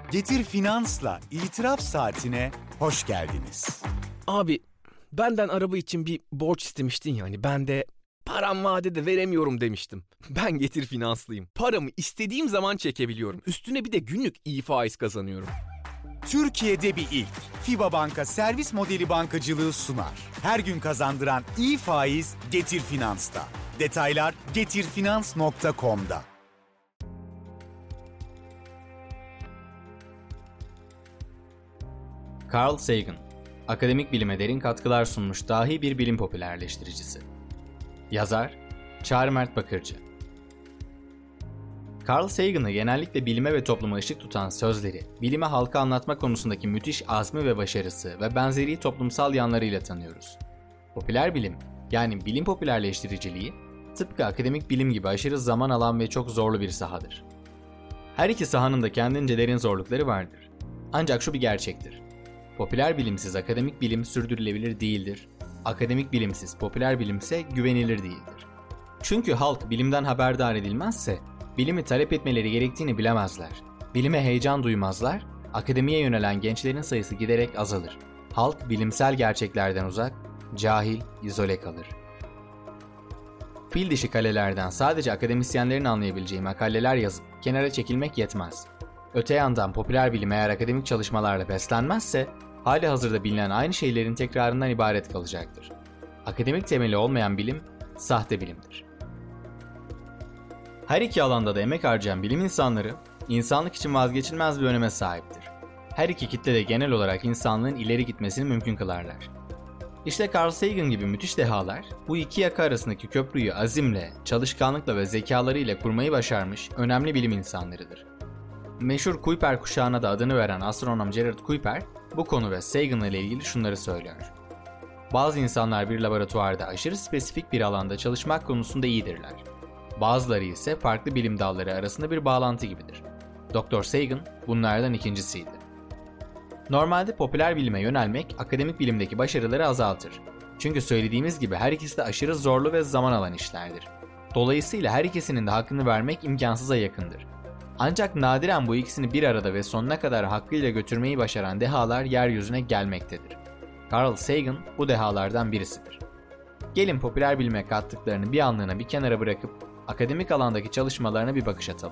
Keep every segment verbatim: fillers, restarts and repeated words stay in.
Getir Finans'la İtiraf Saatine hoş geldiniz. Abi benden araba için bir borç istemiştin ya, hani ben de param vadede veremiyorum demiştim. Ben Getir Finanslıyım. Paramı istediğim zaman çekebiliyorum. Üstüne bir de günlük iyi faiz kazanıyorum. Türkiye'de bir ilk. FİBA Banka servis modeli bankacılığı sunar. Her gün kazandıran iyi faiz Getir Finans'ta. Detaylar getirfinans nokta com'da. Carl Sagan, akademik bilime derin katkılar sunmuş dahi bir bilim popülerleştiricisi. Yazar, Çağrı Mert Bakırcı. Carl Sagan'ı genellikle bilime ve topluma ışık tutan sözleri, bilime halka anlatma konusundaki müthiş azmi ve başarısı ve benzeri toplumsal yanlarıyla tanıyoruz. Popüler bilim, yani bilim popülerleştiriciliği, tıpkı akademik bilim gibi aşırı zaman alan ve çok zorlu bir sahadır. Her iki sahanın da kendince derin zorlukları vardır. Ancak şu bir gerçektir. Popüler bilimsiz akademik bilim sürdürülebilir değildir. Akademik bilimsiz popüler bilimse güvenilir değildir. Çünkü halk bilimden haberdar edilmezse, bilimi talep etmeleri gerektiğini bilemezler. Bilime heyecan duymazlar, akademiye yönelen gençlerin sayısı giderek azalır. Halk bilimsel gerçeklerden uzak, cahil, izole kalır. Fil dişi kalelerden sadece akademisyenlerin anlayabileceği makaleler yazıp kenara çekilmek yetmez. Öte yandan popüler bilim eğer akademik çalışmalarla beslenmezse, hali hazırda bilinen aynı şeylerin tekrarından ibaret kalacaktır. Akademik temeli olmayan bilim, sahte bilimdir. Her iki alanda da emek harcayan bilim insanları, insanlık için vazgeçilmez bir öneme sahiptir. Her iki kitle de genel olarak insanlığın ileri gitmesini mümkün kılarlar. İşte Carl Sagan gibi müthiş dehalar, bu iki yaka arasındaki köprüyü azimle, çalışkanlıkla ve zekalarıyla kurmayı başarmış önemli bilim insanlarıdır. Meşhur Kuiper kuşağına da adını veren astronom Gerard Kuiper, bu konu ve Sagan ile ilgili şunları söylüyor. Bazı insanlar bir laboratuvarda aşırı spesifik bir alanda çalışmak konusunda iyidirler. Bazıları ise farklı bilim dalları arasında bir bağlantı gibidir. doktor Sagan bunlardan ikincisiydi. Normalde popüler bilime yönelmek akademik bilimdeki başarıları azaltır. Çünkü söylediğimiz gibi her ikisi de aşırı zorlu ve zaman alan işlerdir. Dolayısıyla her ikisinin de hakkını vermek imkansıza yakındır. Ancak nadiren bu ikisini bir arada ve sonuna kadar hakkıyla götürmeyi başaran dehalar yeryüzüne gelmektedir. Carl Sagan bu dehalardan birisidir. Gelin popüler bilime kattıklarını bir anlığına bir kenara bırakıp akademik alandaki çalışmalarına bir bakış atalım.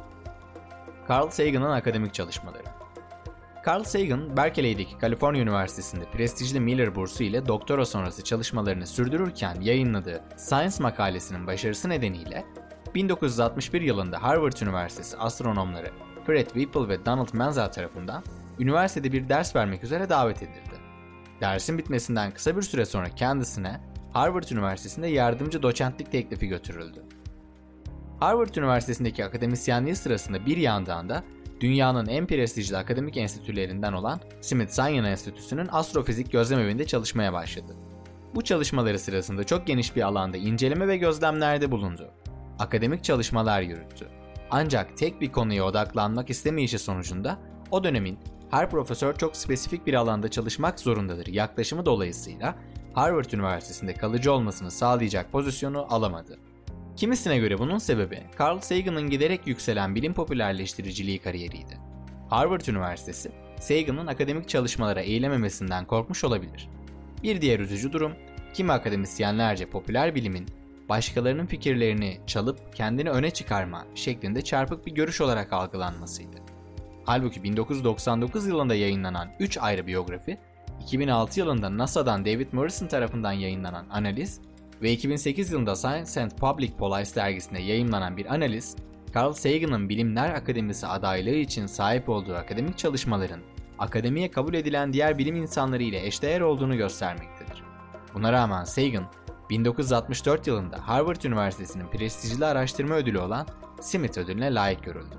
Carl Sagan'ın akademik çalışmaları. Carl Sagan, Berkeley'deki Kaliforniya Üniversitesi'nde prestijli Miller bursu ile doktora sonrası çalışmalarını sürdürürken yayınladığı Science makalesinin başarısı nedeniyle bin dokuz yüz altmış bir yılında Harvard Üniversitesi astronomları Fred Whipple ve Donald Menzel tarafından üniversitede bir ders vermek üzere davet edildi. Dersin bitmesinden kısa bir süre sonra kendisine Harvard Üniversitesi'nde yardımcı doçentlik teklifi götürüldü. Harvard Üniversitesi'ndeki akademisyenliği sırasında bir yandan da dünyanın en prestijli akademik enstitülerinden olan Smithsonian Enstitüsü'nün astrofizik gözlemevinde çalışmaya başladı. Bu çalışmaları sırasında çok geniş bir alanda inceleme ve gözlemlerde bulundu. Akademik çalışmalar yürüttü. Ancak tek bir konuya odaklanmak istemeyişi sonucunda o dönemin her profesör çok spesifik bir alanda çalışmak zorundadır yaklaşımı dolayısıyla Harvard Üniversitesi'nde kalıcı olmasını sağlayacak pozisyonu alamadı. Kimisine göre bunun sebebi Carl Sagan'ın giderek yükselen bilim popülerleştiriciliği kariyeriydi. Harvard Üniversitesi, Sagan'ın akademik çalışmalara eğilememesinden korkmuş olabilir. Bir diğer üzücü durum, kimi akademisyenlerce popüler bilimin başkalarının fikirlerini çalıp kendini öne çıkarma şeklinde çarpık bir görüş olarak algılanmasıydı. Halbuki bin dokuz yüz doksan dokuz yılında yayınlanan üç ayrı biyografi, iki bin altı yılında NASA'dan David Morrison tarafından yayınlanan analiz ve iki bin sekiz yılında Science and Public Policy dergisinde yayımlanan bir analiz, Carl Sagan'ın Bilimler Akademisi adaylığı için sahip olduğu akademik çalışmaların akademiye kabul edilen diğer bilim insanları ile eşdeğer olduğunu göstermektedir. Buna rağmen Sagan, bin dokuz yüz altmış dört yılında Harvard Üniversitesi'nin prestijli araştırma ödülü olan Smith ödülüne layık görüldü.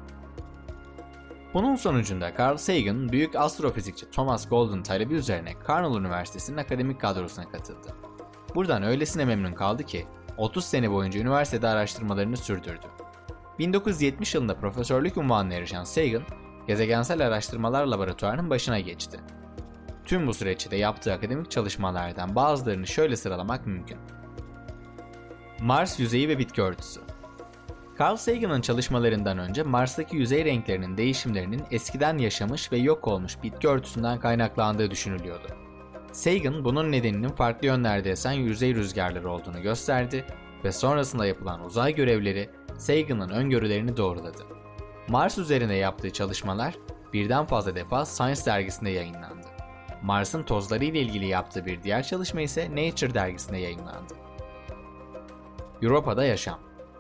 Bunun sonucunda Carl Sagan, büyük astrofizikçi Thomas Golden talebi üzerine Cornell Üniversitesi'nin akademik kadrosuna katıldı. Buradan öylesine memnun kaldı ki otuz sene boyunca üniversitede araştırmalarını sürdürdü. bin dokuz yüz yetmiş yılında profesörlük unvanına erişen Sagan, Gezegensel Araştırmalar Laboratuvarı'nın başına geçti. Tüm bu süreçte yaptığı akademik çalışmalardan bazılarını şöyle sıralamak mümkün. Mars yüzeyi ve bitki örtüsü. Carl Sagan'ın çalışmalarından önce Mars'taki yüzey renklerinin değişimlerinin eskiden yaşamış ve yok olmuş bitki örtüsünden kaynaklandığı düşünülüyordu. Sagan bunun nedeninin farklı yönlerde esen yüzey rüzgarları olduğunu gösterdi ve sonrasında yapılan uzay görevleri Sagan'ın öngörülerini doğruladı. Mars üzerine yaptığı çalışmalar birden fazla defa Science dergisinde yayınlandı. Mars'ın tozları ile ilgili yaptığı bir diğer çalışma ise Nature dergisinde yayınlandı. Europa'da yaşam.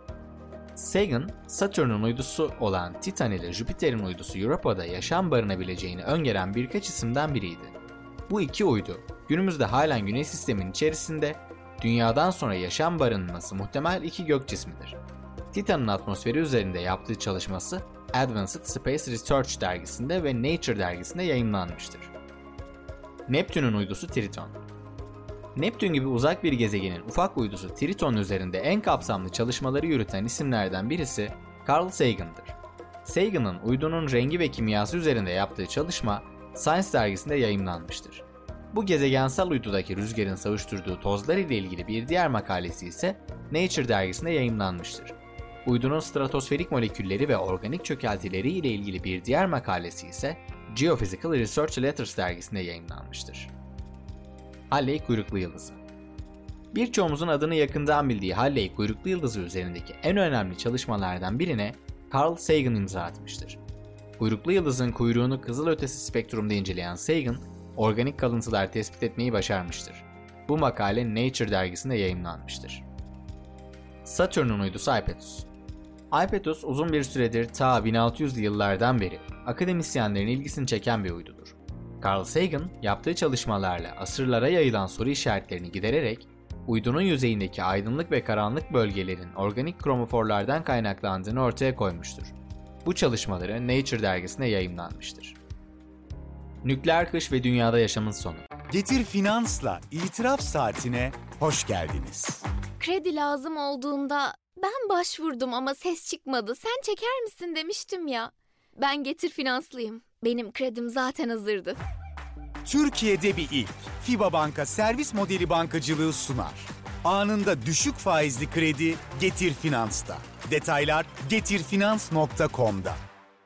Sagan, Satürn'ün uydusu olan Titan ile Jüpiter'in uydusu Europa'da yaşam barınabileceğini öngören birkaç isimden biriydi. Bu iki uydu, günümüzde halen Güneş sisteminin içerisinde, Dünya'dan sonra yaşam barınması muhtemel iki gök cismidir. Titan'ın atmosferi üzerinde yaptığı çalışması Advanced Space Research dergisinde ve Nature dergisinde yayınlanmıştır. Neptün'ün uydusu Triton. Neptün gibi uzak bir gezegenin ufak uydusu Triton üzerinde en kapsamlı çalışmaları yürüten isimlerden birisi Carl Sagan'dır. Sagan'ın uydunun rengi ve kimyası üzerinde yaptığı çalışma Science dergisinde yayımlanmıştır. Bu gezegensel uydudaki rüzgarın savuşturduğu tozlar ile ilgili bir diğer makalesi ise Nature dergisinde yayımlanmıştır. Uydunun stratosferik molekülleri ve organik çökeltileri ile ilgili bir diğer makalesi ise Geophysical Research Letters dergisinde yayımlanmıştır. Halley kuyruklu yıldızı. Birçoğumuzun adını yakından bildiği Halley kuyruklu yıldızı üzerindeki en önemli çalışmalardan birine Carl Sagan imza atmıştır. Kuyruklu yıldızın kuyruğunu kızılötesi spektrumda inceleyen Sagan, organik kalıntılar tespit etmeyi başarmıştır. Bu makale Nature dergisinde yayımlanmıştır. Satürn'ün uydusu Ipetus. Ipetus uzun bir süredir ta bin altı yüzlü yıllardan beri akademisyenlerin ilgisini çeken bir uydudur. Carl Sagan yaptığı çalışmalarla asırlara yayılan soru işaretlerini gidererek uydunun yüzeyindeki aydınlık ve karanlık bölgelerin organik kromoforlardan kaynaklandığını ortaya koymuştur. Bu çalışmaları Nature dergisinde yayımlanmıştır. Nükleer kış ve dünyada yaşamın sonu. Getir Finans'la itiraf saatine hoş geldiniz. Kredi lazım olduğunda ben başvurdum ama ses çıkmadı. Sen çeker misin demiştim ya. Ben Getir Finanslıyım. Benim kredim zaten hazırdı. Türkiye'de bir ilk. FIBA Banka servis modeli bankacılığı sunar. Anında düşük faizli kredi Getir Finans'ta. Detaylar getirfinans nokta com'da.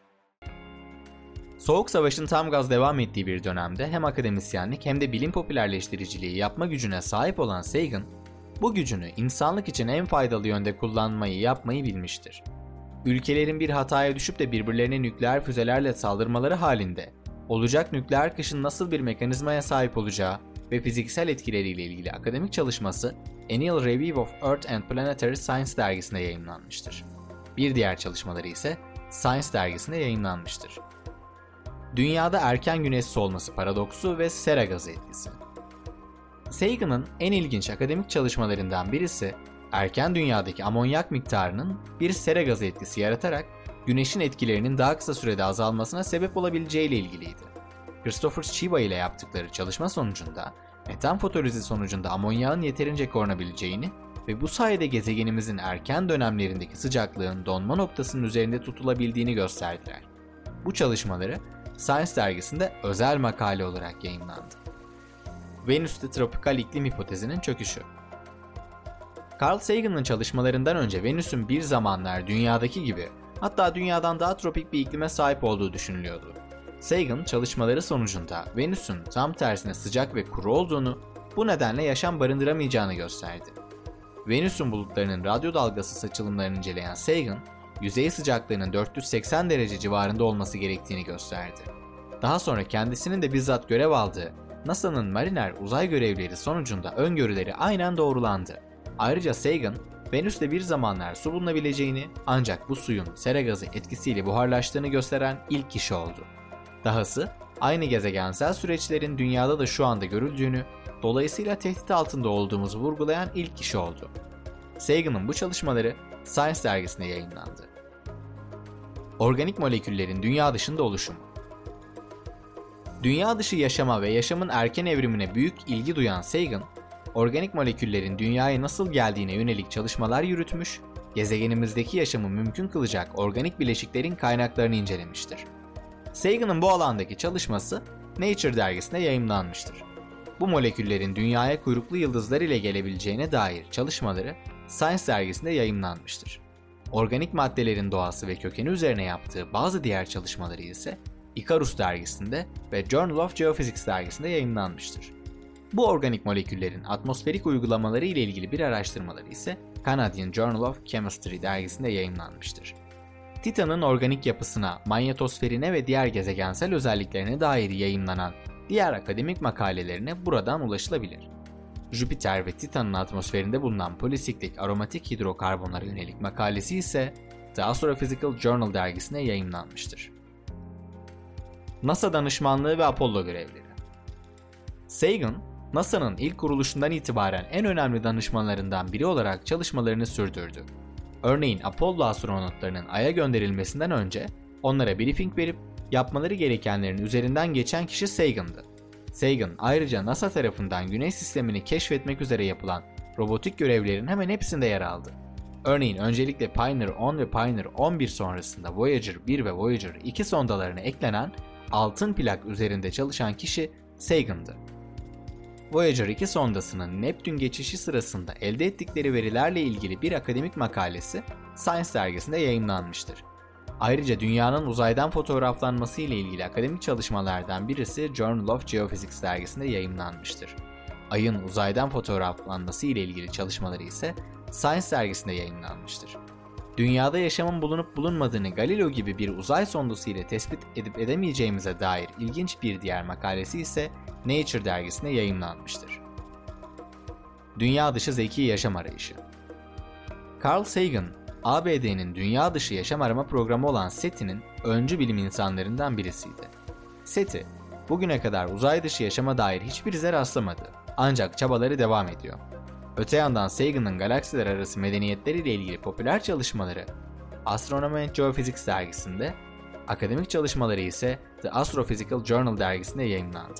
Soğuk Savaş'ın tam gaz devam ettiği bir dönemde hem akademisyenlik hem de bilim popülerleştiriciliği yapma gücüne sahip olan Sagan, bu gücünü insanlık için en faydalı yönde kullanmayı yapmayı bilmiştir. Ülkelerin bir hataya düşüp de birbirlerine nükleer füzelerle saldırmaları halinde olacak nükleer kışın nasıl bir mekanizmaya sahip olacağı ve fiziksel etkileriyle ilgili akademik çalışması Annual Review of Earth and Planetary Science dergisinde yayımlanmıştır. Bir diğer çalışmaları ise Science dergisinde yayımlanmıştır. Dünyada erken güneş solması paradoksu ve sera gazı etkisi. Sagan'ın en ilginç akademik çalışmalarından birisi, erken dünyadaki amonyak miktarının bir sera gazı etkisi yaratarak güneşin etkilerinin daha kısa sürede azalmasına sebep olabileceği ile ilgiliydi. Christopher Chiba ile yaptıkları çalışma sonucunda metan fotolizi sonucunda amonyağın yeterince korunabileceğini ve bu sayede gezegenimizin erken dönemlerindeki sıcaklığın donma noktasının üzerinde tutulabildiğini gösterdiler. Bu çalışmaları Science dergisinde özel makale olarak yayımlandı. Venüs'te tropikal iklim hipotezinin çöküşü. Carl Sagan'ın çalışmalarından önce Venüs'ün bir zamanlar dünyadaki gibi, hatta dünyadan daha tropik bir iklime sahip olduğu düşünülüyordu. Sagan çalışmaları sonucunda Venüs'ün tam tersine sıcak ve kuru olduğunu, bu nedenle yaşam barındıramayacağını gösterdi. Venüs'ün bulutlarının radyo dalgası saçılımlarını inceleyen Sagan, yüzey sıcaklığının dört yüz seksen derece civarında olması gerektiğini gösterdi. Daha sonra kendisinin de bizzat görev aldığı NASA'nın Mariner uzay görevleri sonucunda öngörüleri aynen doğrulandı. Ayrıca Sagan, Venüs'te bir zamanlar su bulunabileceğini ancak bu suyun sera gazı etkisiyle buharlaştığını gösteren ilk kişi oldu. Dahası aynı gezegensel süreçlerin dünyada da şu anda görüldüğünü, dolayısıyla tehdit altında olduğumuzu vurgulayan ilk kişi oldu. Sagan'ın bu çalışmaları Science dergisinde yayınlandı. Organik moleküllerin dünya dışında oluşumu. Dünya dışı yaşama ve yaşamın erken evrimine büyük ilgi duyan Sagan, organik moleküllerin dünyaya nasıl geldiğine yönelik çalışmalar yürütmüş, gezegenimizdeki yaşamı mümkün kılacak organik bileşiklerin kaynaklarını incelemiştir. Sagan'ın bu alandaki çalışması Nature dergisinde yayımlanmıştır. Bu moleküllerin dünyaya kuyruklu yıldızlar ile gelebileceğine dair çalışmaları Science dergisinde yayımlanmıştır. Organik maddelerin doğası ve kökeni üzerine yaptığı bazı diğer çalışmaları ise Icarus dergisinde ve Journal of Geophysics dergisinde yayımlanmıştır. Bu organik moleküllerin atmosferik uygulamaları ile ilgili bir araştırmaları ise Canadian Journal of Chemistry dergisinde yayımlanmıştır. Titan'ın organik yapısına, manyetosferine ve diğer gezegensel özelliklerine dair yayımlanan diğer akademik makalelerine buradan ulaşılabilir. Jüpiter ve Titan'ın atmosferinde bulunan polisiklik aromatik hidrokarbonlara yönelik makalesi ise The Astrophysical Journal dergisine yayımlanmıştır. NASA danışmanlığı ve Apollo görevleri. Sagan, NASA'nın ilk kuruluşundan itibaren en önemli danışmanlarından biri olarak çalışmalarını sürdürdü. Örneğin Apollo astronotlarının Ay'a gönderilmesinden önce onlara briefing verip yapmaları gerekenlerin üzerinden geçen kişi Sagan'dı. Sagan ayrıca NASA tarafından Güneş sistemini keşfetmek üzere yapılan robotik görevlerin hemen hepsinde yer aldı. Örneğin öncelikle Pioneer on ve Pioneer on bir sonrasında Voyager bir ve Voyager iki sondalarına eklenen altın plak üzerinde çalışan kişi Sagan'dı. Voyager iki sondasının Neptün geçişi sırasında elde ettikleri verilerle ilgili bir akademik makalesi Science dergisinde yayımlanmıştır. Ayrıca dünyanın uzaydan fotoğraflanması ile ilgili akademik çalışmalardan birisi Journal of Geophysics dergisinde yayımlanmıştır. Ayın uzaydan fotoğraflanması ile ilgili çalışmaları ise Science dergisinde yayımlanmıştır. Dünyada yaşamın bulunup bulunmadığını Galileo gibi bir uzay sondusu ile tespit edip edemeyeceğimize dair ilginç bir diğer makalesi ise Nature dergisinde yayımlanmıştır. Dünya dışı zeki yaşam arayışı. Carl Sagan, A B D'nin dünya dışı yaşam arama programı olan SETI'nin öncü bilim insanlarından birisiydi. SETI, bugüne kadar uzay dışı yaşama dair hiçbir ize rastlamadı, ancak çabaları devam ediyor. Öte yandan Sagan'ın galaksiler arası medeniyetleri ile ilgili popüler çalışmaları Astronomy and Geophysics dergisinde, akademik çalışmaları ise The Astrophysical Journal dergisinde yayımlandı.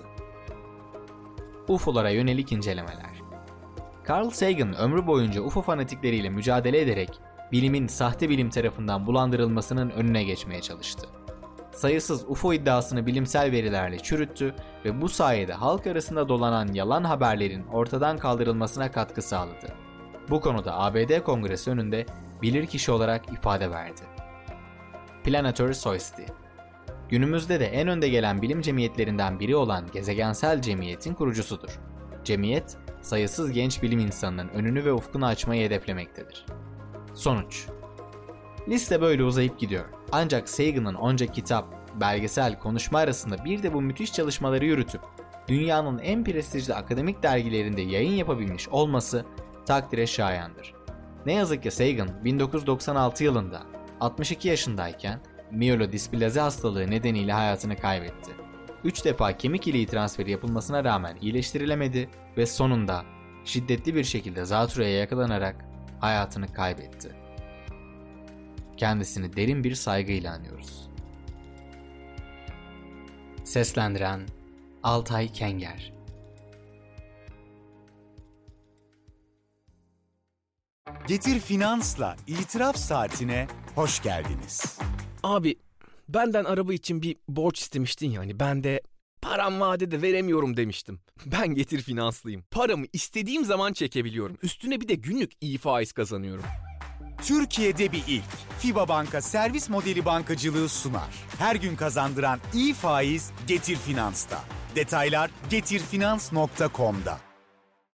U F O'lara yönelik incelemeler. Carl Sagan ömrü boyunca U F O fanatikleriyle mücadele ederek bilimin sahte bilim tarafından bulandırılmasının önüne geçmeye çalıştı. Sayısız U F O iddiasını bilimsel verilerle çürüttü ve bu sayede halk arasında dolanan yalan haberlerin ortadan kaldırılmasına katkı sağladı. Bu konuda A B D Kongresi önünde bilirkişi olarak ifade verdi. Planetary Society. Günümüzde de en önde gelen bilim cemiyetlerinden biri olan Gezegensel Cemiyet'in kurucusudur. Cemiyet, sayısız genç bilim insanının önünü ve ufkunu açmayı hedeflemektedir. Sonuç. Liste böyle uzayıp gidiyor. Ancak Sagan'ın onca kitap, belgesel, konuşma arasında bir de bu müthiş çalışmaları yürütüp dünyanın en prestijli akademik dergilerinde yayın yapabilmiş olması takdire şayandır. Ne yazık ki Sagan bin dokuz yüz doksan altı yılında altmış iki yaşındayken miyelodisplazi hastalığı nedeniyle hayatını kaybetti. üç defa kemik iliği transferi yapılmasına rağmen iyileştirilemedi ve sonunda şiddetli bir şekilde zatürreye yakalanarak hayatını kaybetti. Kendisini derin bir saygıyla anıyoruz. Seslendiren Altay Kenger. Getir Finans'la İtiraf Saatine hoş geldiniz. Abi benden araba için bir borç istemiştin yani ben de param vadede veremiyorum demiştim. Ben Getir Finanslıyım. Paramı istediğim zaman çekebiliyorum. Üstüne bir de günlük iyi faiz kazanıyorum. Türkiye'de bir ilk. FIBA Banka servis modeli bankacılığı sunar. Her gün kazandıran iyi faiz Getir Finans'ta. Detaylar getir finans nokta com'da.